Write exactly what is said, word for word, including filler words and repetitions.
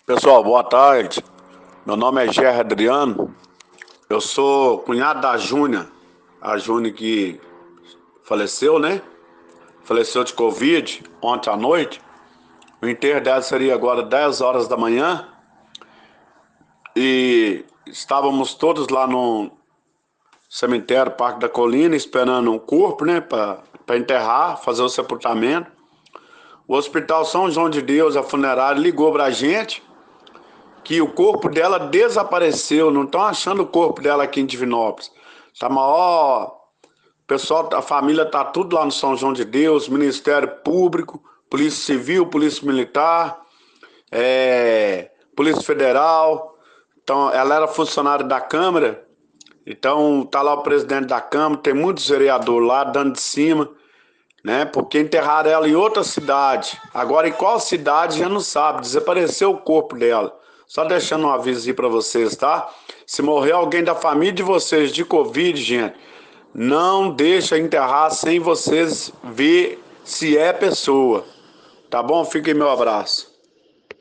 Pessoal, boa tarde. Meu nome é Gerry Adriano. Eu sou cunhado da Júnia. A Júnia que faleceu, né? Faleceu de Covid ontem à noite. O enterro dela seria agora dez horas da manhã. E estávamos todos lá no cemitério Parque da Colina esperando um corpo, né? Para enterrar, fazer o sepultamento. O Hospital São João de Deus, a funerária, ligou pra gente que o corpo dela desapareceu, não estão achando o corpo dela aqui em Divinópolis. Tá maior. O pessoal, a família tá tudo lá no São João de Deus, Ministério Público, Polícia Civil, Polícia Militar, é, Polícia Federal. Então, ela era funcionária da Câmara, então tá lá o presidente da Câmara, tem muitos vereadores lá dando de cima, né? Porque enterraram ela em outra cidade. Agora, em qual cidade já não sabe, desapareceu o corpo dela. Só deixando um aviso aí pra vocês, tá? Se morrer alguém da família de vocês de Covid, gente, não deixa enterrar sem vocês ver se é pessoa. Tá bom? Fica aí meu abraço.